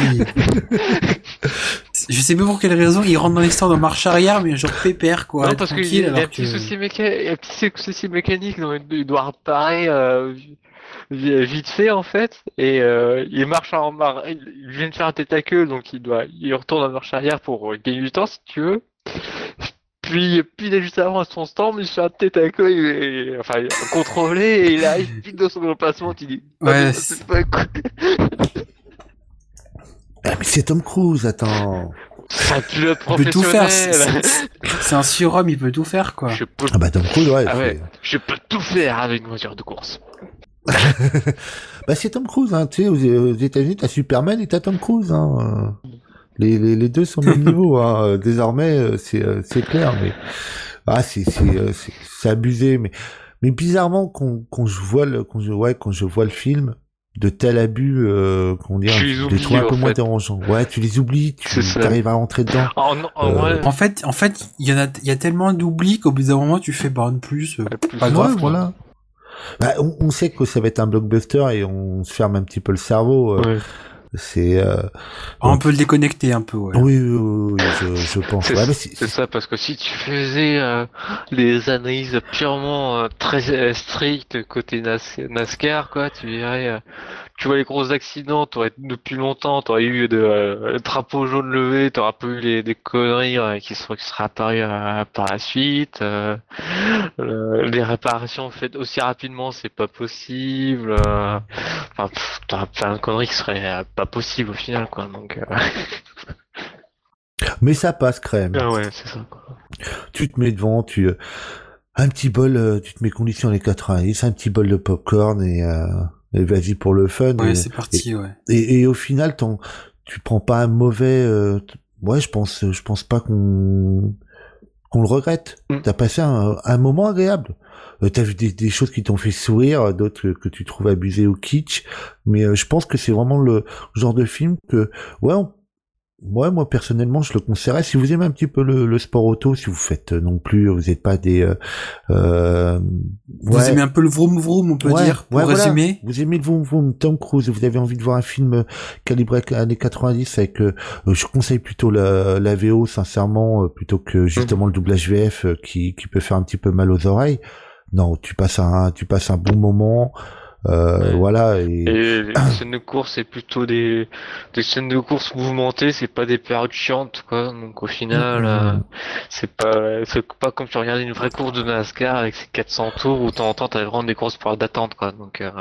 Je sais pas pour quelle raison, ils rentrent dans l'histoire de marche arrière, mais genre pépère, quoi. non, parce qu'il y tranquille, a un alors petit que- souci mécanique, un petit souci mécanique, donc il doit réparer euh, vi- vite fait en fait, et euh, il marche en mar... il vient de faire un tête à queue, donc il doit, il retourne en marche arrière pour euh, gagner du temps si tu veux. puis, puis il est juste avant à son stand, il se fait la tête avec eux, et, enfin, il a contrôlé, et il arrive pile dans son emplacement, tu dis, Ouais, c'est c'est pas quoi. Ah, mais c'est Tom Cruise, attends. C'est un pilote il peut tout faire. professionnel. C'est, c'est- c'est un surhomme, il peut tout faire, quoi. Je peux, Ah bah Tom Cruise, ouais. ah ouais, c'est- je peux tout faire avec une voiture de course. Bah c'est Tom Cruise, hein. Tu sais, aux, aux États-Unis, t'as Superman et t'as Tom Cruise, hein. Les, les, les deux sont au même niveau, hein. Désormais, euh, c'est, euh, c'est clair, mais ah, c'est, c'est, euh, c'est, c'est abusé, mais, mais bizarrement, quand, quand je vois le, quand je, ouais, quand je vois le film, de tel abus, euh, qu'on dirait, Tu les je les oublies, trouve un peu en moins fait. dérangeants. Ouais, tu les oublies, tu C'est ça. arrives à rentrer dedans. Oh non, en Euh, vrai, En fait, en fait, il y en a, il y a tellement d'oubli qu'au bout d'un moment, tu fais bah, de plus, euh, plus- pas Ouais, grave. quoi. voilà. Bah, on, on sait que ça va être un blockbuster et on se ferme un petit peu le cerveau. euh, ouais. C'est, euh, On peut le déconnecter un peu, ouais. oui, oui, oui, oui, je, je pense. C'est Ouais, mais c'est- c'est ça, parce que si tu faisais euh, les analyses purement euh, très euh, strictes côté Nas- NASCAR, quoi, tu verrais, euh, tu vois les gros accidents, t'aurais depuis longtemps, t'aurais eu de, euh, le drapeau jaune levé, t'aurais pas eu les des conneries euh, qui seraient qui seraient apparues euh, par la suite. Euh, le- les réparations faites aussi rapidement, c'est pas possible. euh, Enfin, pff, t'aurais plein de conneries qui seraient euh, pas possibles au final, quoi. Donc, euh, mais ça passe crème. ah ouais, c'est ça, quoi. Tu te mets devant, tu, euh, un petit bol, euh, tu te mets condition les quatre-vingt-dix, un petit bol de popcorn et, euh, et vas-y pour le fun. Ouais, et, c'est parti, ouais. et, et au final, ton, tu prends pas un mauvais, euh, t- ouais, je pense, je pense pas qu'on, qu'on le regrette. Mm. T'as passé un, un moment agréable. Euh, t'as vu des, des choses qui t'ont fait sourire, d'autres que, que tu trouves abusées ou kitsch, mais euh, je pense que c'est vraiment le genre de film que, ouais, on- ouais, moi personnellement, je le conseillerais. Si vous aimez un petit peu le, le sport auto, si vous faites euh, non plus, vous n'êtes pas des, euh, euh, Vous ouais, aimez un peu le vroom vroom, on peut ouais, dire, pour ouais, voilà. résumer. Vous aimez le vroom vroom, Tom Cruise, vous avez envie de voir un film euh, calibré années quatre-vingt-dix avec, euh, euh, je conseille plutôt la, la V O sincèrement, euh, plutôt que justement le doublage V F euh, qui, qui peut faire un petit peu mal aux oreilles. Non, tu passes un, tu passes un bon moment. Euh, Ouais. voilà et, Et les scènes de course, c'est plutôt des, des scènes de course mouvementées, c'est pas des périodes chiantes, quoi. Donc au final, Mm, euh, mm. c'est pas, c'est pas comme tu regardais une vraie course de NASCAR avec ses quatre cents tours où de temps en temps t'avais vraiment des grosses périodes d'attente, quoi. Donc, euh,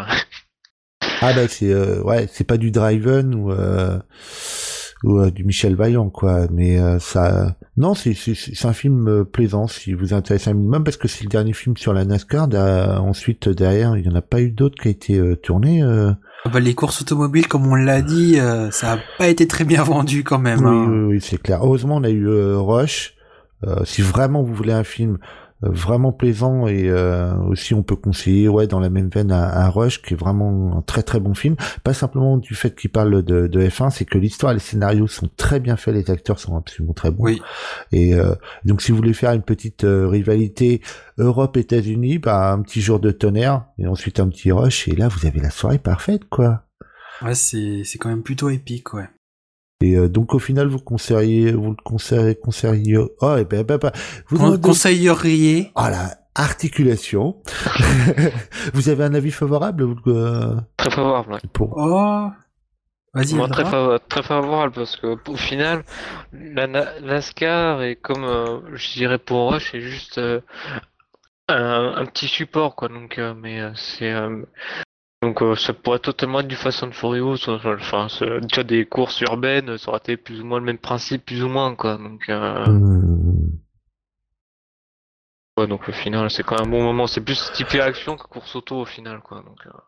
Ah bah c'est euh, ouais, c'est pas du Driven ou euh, ou euh, du Michel Vaillant quoi, mais euh, ça non, c'est c'est c'est un film euh, plaisant si vous intéresse un minimum parce que c'est le dernier film sur la NASCAR. Da- ensuite derrière, il y en a pas eu d'autres qui a été euh, tourné euh... Ah bah, les courses automobiles, comme on l'a dit, euh, ça a pas été très bien vendu quand même. Oui, hein. oui, oui, c'est clair. Heureusement, on a eu euh, Rush. Euh, si vraiment vous voulez un film euh, vraiment plaisant et euh, aussi on peut conseiller, ouais, dans la même veine, un, un Rush qui est vraiment un très très bon film. Pas simplement du fait qu'il parle de, de F un, c'est que l'histoire et les scénarios sont très bien faits, les acteurs sont absolument très bons. Oui. Et euh, donc si vous voulez faire une petite euh, rivalité Europe-États-Unis, bah un petit jour de tonnerre et ensuite un petit Rush et là vous avez la soirée parfaite quoi. Ouais, c'est, c'est quand même plutôt épique, ouais. Et euh, donc au final vous conseilleriez, vous le conseilleriez, conseilleriez, oh et ben, ben, ben vous Con- demandez- conseilleriez. oh la articulation. Vous avez un avis favorable ou, euh, très favorable, ouais. pour Oh. Vas-y, Moi, Aldra. très, fa- très favorable parce que au final, la Na- NASCAR est comme, euh, je dirais pour Rush, c'est juste euh, un, un petit support, quoi. Donc, euh, mais euh, c'est euh, donc euh, ça pourrait totalement être du Fast and Furious, euh, enfin, c'est- déjà des courses urbaines, ça aurait été plus ou moins le même principe, plus ou moins, quoi. Donc, euh, Hmm. ouais, donc au final, c'est quand même un bon moment. C'est plus typé action que course auto au final, quoi. Donc, euh,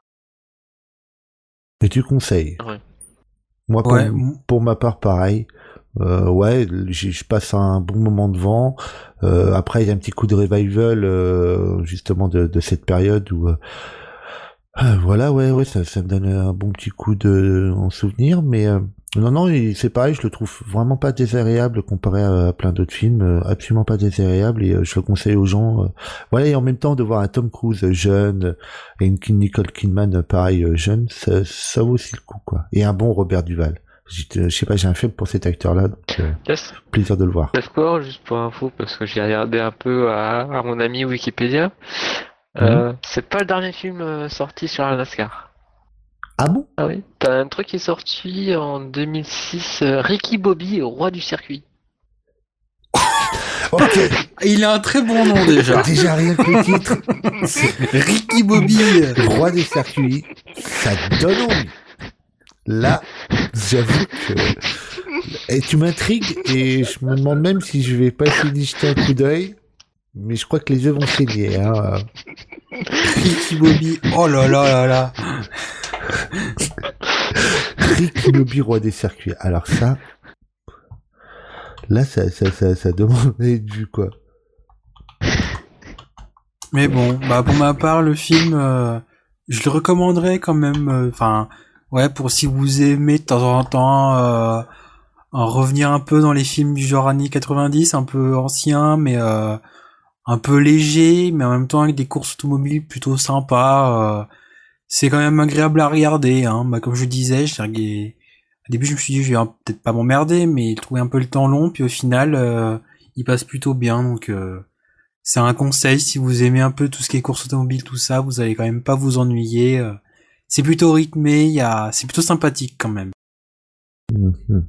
Mais tu conseilles. ouais. Moi pour, Ouais, m- m- pour ma part pareil. Euh, ouais, j'ai- je passe un bon moment devant. Euh, après il y a un petit coup de revival euh, justement de, de cette période où euh, ah, voilà, ouais, ouais, ça, ça me donne un bon petit coup de en souvenir, mais euh, non, non, et c'est pareil, je le trouve vraiment pas désagréable comparé à, à plein d'autres films, euh, absolument pas désagréable, et euh, je le conseille aux gens. Euh, voilà, et en même temps de voir un Tom Cruise jeune euh, et une Nicole Kidman euh, pareil euh, jeune, ça, ça vaut aussi le coup, quoi. Et un bon Robert Duval. J'ai- Je sais pas, j'ai un faible pour cet acteur-là, donc euh, Yes. plaisir de le voir. Le score, juste pour info, parce que j'ai regardé un peu à, à mon ami Wikipédia. Euh, c'est pas le dernier film euh, sorti sur la NASCAR. Ah bon? Ah oui. T'as un truc qui est sorti en deux mille six, euh, Ricky Bobby, roi du circuit. Ok. Il a un très bon nom déjà. Déjà rien que le titre. Ricky Bobby. Roi des circuits. Ça donne envie. Là, j'avoue que... Et tu m'intrigues et je me demande même si je vais pas essayer d'y jeter un coup d'œil. Mais je crois que les yeux vont saigner. Hein. Ricky Bobby. Oh là là là là. Ricky Bobby, roi des circuits. Alors ça... Là, ça, ça, ça, ça demande d'être vu, quoi. Mais bon, bah pour ma part, le film, euh, je le recommanderais quand même. Enfin, euh, ouais, pour si vous aimez de temps en temps euh, en revenir un peu dans les films du genre années quatre-vingt-dix, un peu anciens, mais euh, un peu léger, mais en même temps avec des courses automobiles plutôt sympas. Euh, c'est quand même agréable à regarder. Hein. Bah, comme je disais, je regardé... Au début, je me suis dit, je vais peut-être pas m'emmerder, mais il trouvait un peu le temps long, puis au final, euh, il passe plutôt bien, donc euh, c'est un conseil, si vous aimez un peu tout ce qui est course automobile, tout ça, vous allez quand même pas vous ennuyer. Euh, c'est plutôt rythmé, il y a, c'est plutôt sympathique quand même. Mmh.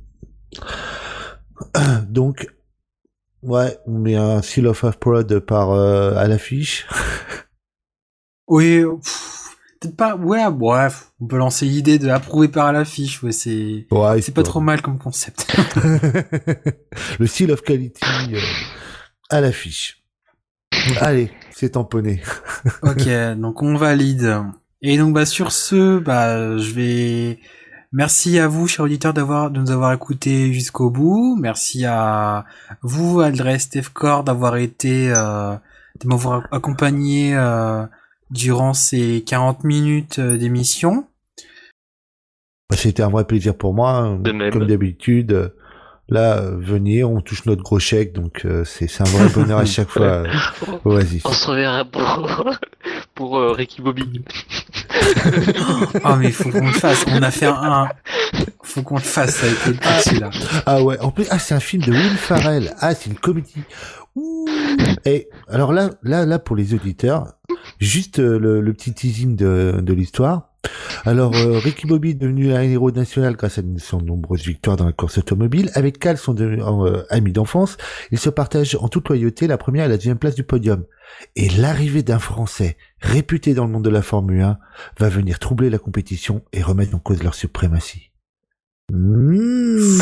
Donc, ouais, on met un Seal of Half-Prod par euh, à l'affiche. Oui, pff, peut-être pas, ouais, bref, on peut lancer l'idée de approuver par l'affiche, ouais, c'est, ouais, c'est pas trop mal comme concept. Le Seal of Quality euh, à l'affiche. Allez, c'est tamponné. Ok, donc on valide. Et donc bah sur ce, bah je vais. Merci à vous, chers auditeurs, d'avoir de nous avoir écoutés jusqu'au bout. Merci à vous, Aldrey, Stefcore, d'avoir été, euh, de m'avoir accompagné euh, durant ces quarante minutes d'émission. C'était un vrai plaisir pour moi, De même. comme d'habitude. Là, euh, venir, on touche notre gros chèque, donc euh, c'est, c'est un vrai bonheur à chaque fois. On, Vas-y. On se reverra pour, pour euh, Ricky Bobby. Ah, mais il faut qu'on le fasse. On a fait un. Faut qu'on le fasse, ça a été le petit là. Ah ouais, en plus, ah, c'est un film de Will Ferrell. Ah, c'est une comédie. Ouh. Et alors là, là, là, pour les auditeurs, juste euh, le, le petit teasing de, de l'histoire. Alors, euh, Ricky Bobby est devenu un héros national grâce à son nombreuses victoires dans la course automobile. Avec Cal, son de, euh, ami d'enfance, ils se partagent en toute loyauté la première et la deuxième place du podium. Et l'arrivée d'un Français réputé dans le monde de la Formule un va venir troubler la compétition et remettre en cause leur suprématie. Mmh.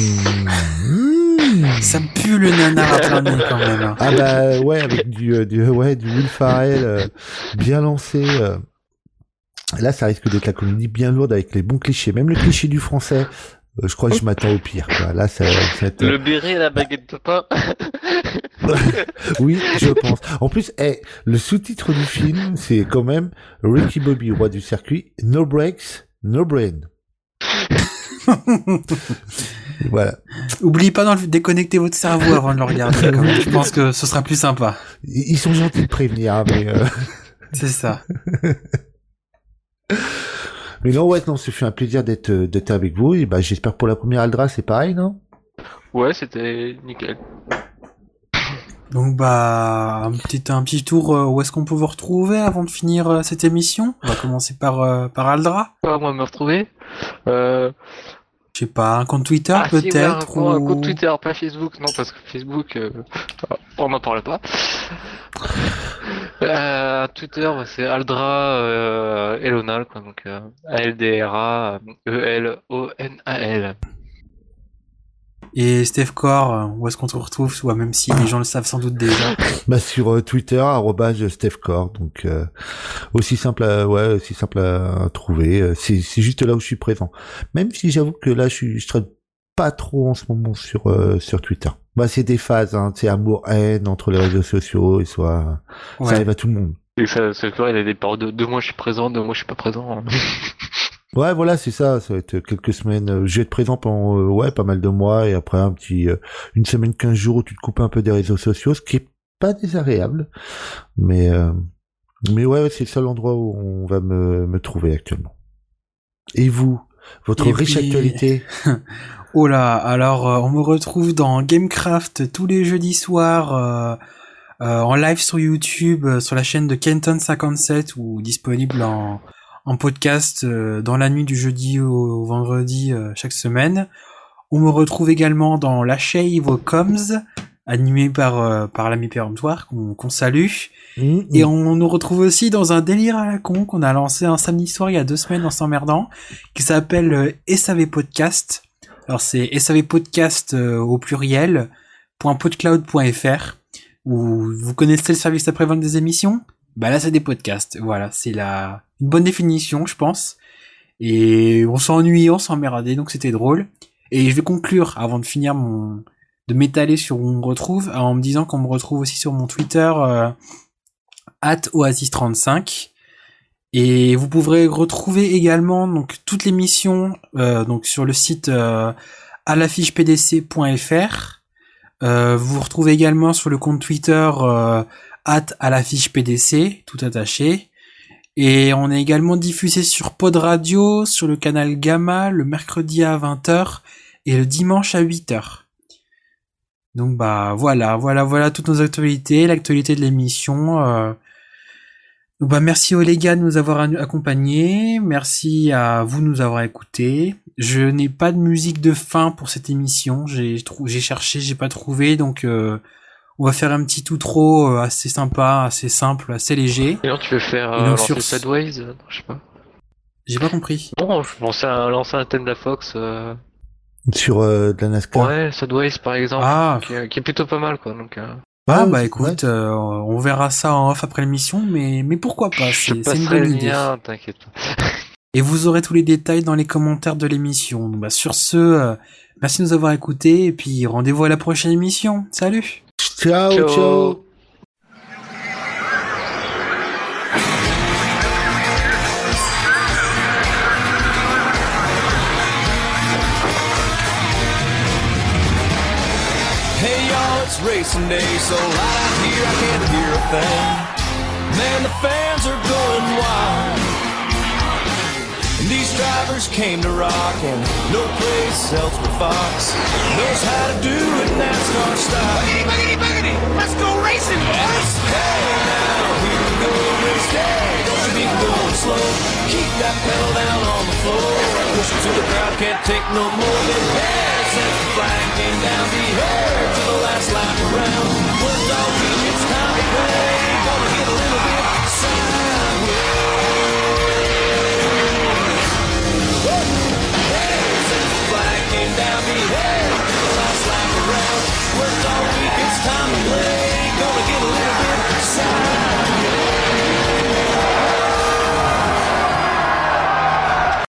Mmh. Ça pue le nanar à plein nez quand même. Ah bah ouais, avec du, euh, du ouais du Will Ferrell euh, bien lancé. Euh. Là, ça risque d'être la comédie bien lourde avec les bons clichés. Même le cliché du français, euh, je crois que je m'attends au pire. Quoi. Là, ça, ça va être... Le béret et la baguette de pain. Oui, je pense. En plus, hey, le sous-titre du film, c'est quand même Ricky Bobby, roi du circuit, no breaks, no brain. Voilà. Oublie pas de déconnecter votre cerveau avant de le regarder. Quand même. Je pense que ce sera plus sympa. Ils sont gentils de prévenir, hein, mais... Euh... C'est ça. Mais non, ouais, non, ça fait un plaisir d'être, d'être avec vous. Et bah, j'espère pour la première Aldra, c'est pareil, non? Ouais, c'était nickel. Donc bah un petit un petit tour euh, où est-ce qu'on peut vous retrouver avant de finir euh, cette émission. On va commencer par euh, par Aldra. Pas moi me retrouver. Euh... Je sais pas, un compte Twitter ah, peut-être si, ouais, un, ou... un compte Twitter, pas Facebook, non parce que Facebook, euh... on n'en parle pas. Euh, Twitter, c'est Aldra euh, Elonal, quoi, donc euh, A L D R A E L O N A L. Et Stefcore, où est-ce qu'on te retrouve, soit même si les gens le savent sans doute déjà. Bah sur euh, Twitter arobase Stefcore, donc euh, aussi simple à ouais aussi simple à trouver. C'est c'est juste là où je suis présent. Même si j'avoue que là je suis je traite pas trop en ce moment sur euh, sur Twitter. Bah c'est des phases, hein, c'est amour haine entre les réseaux sociaux et soit ouais. Ça arrive à tout le monde. Et ça, c'est vrai, il y a des périodes de deux mois je suis présent, deux mois je suis pas présent. Ouais, voilà, c'est ça. Ça va être quelques semaines. Je vais être présent pendant euh, ouais pas mal de mois et après un petit euh, une semaine, quinze jours où tu te coupes un peu des réseaux sociaux, ce qui est pas désagréable. Mais euh, mais ouais, c'est le seul endroit où on va me me trouver actuellement. Et vous, votre et riche puis... actualité. Oh là, alors euh, on me retrouve dans Gamecraft tous les jeudis soirs euh, euh, en live sur YouTube, euh, sur la chaîne de Kenton cinquante-sept ou disponible en en podcast euh, dans la nuit du jeudi au, au vendredi euh, chaque semaine. On me retrouve également dans La Shave Coms animé par euh, par l'ami péremptoire qu'on qu'on salue. Mmh, Et mmh. on nous retrouve aussi dans un délire à la con qu'on a lancé un samedi soir il y a deux semaines en s'emmerdant, qui s'appelle euh, S A V Podcast. Alors c'est S A V Podcast euh, au pluriel, .podcloud point f r, où vous connaissez le service après-vente des émissions. Bah là c'est des podcasts, voilà, c'est la une bonne définition je pense. Et on s'ennuyait, on s'emmerdait, donc c'était drôle. Et je vais conclure avant de finir mon de m'étaler sur où on me retrouve en me disant qu'on me retrouve aussi sur mon Twitter euh, at oasis trente-cinq. Et vous pourrez retrouver également donc toute l'émission euh, donc sur le site euh, à l'affiche p d c point f r. Euh, vous vous retrouvez également sur le compte Twitter euh, at à l'affiche p d c, tout attaché. Et on est également diffusé sur Pod Radio, sur le canal Gamma, le mercredi à vingt heures et le dimanche à huit heures. Donc bah voilà, voilà, voilà toutes nos actualités, l'actualité de l'émission. Euh... Donc bah merci aux les gars de nous avoir accompagnés, merci à vous de nous avoir écoutés. Je n'ai pas de musique de fin pour cette émission, j'ai trou- j'ai cherché, j'ai pas trouvé, donc euh, on va faire un petit outro euh, assez sympa, assez simple, assez léger. Et alors tu veux faire Et euh, donc, lancer sur- Sideways euh, non, je sais pas. J'ai pas compris. Bon, je pensais à lancer un thème de la Fox. Euh... Sur euh, de la NASCAR. Ouais, Sideways par exemple, Ah, qui, est- qui est plutôt pas mal quoi. Donc, euh... ah Ouais, bah ouais. écoute, euh, on verra ça en off après l'émission, mais mais pourquoi pas, je c'est te c'est une passerai bonne le idée. lien, t'inquiète pas. Et vous aurez tous les détails dans les commentaires de l'émission. Donc bah sur ce, euh, merci de nous avoir écoutés et puis rendez-vous à la prochaine émission. Salut. Ciao, Ciao. ciao. Hey y'all, it's racing day, so loud out here I can't hear a thing. Man, the fans are going wild. And these drivers came to rock, and no place else but Fox knows how to do it NASCAR style. Boogity, boogity, boogity! Let's go racing, boys! Hey now, here we go, race day. Don't you be going slow. Keep that pedal down on the floor. Push it to the crowd, can't take no more than hair. Since the flag came down the air to the last lap around.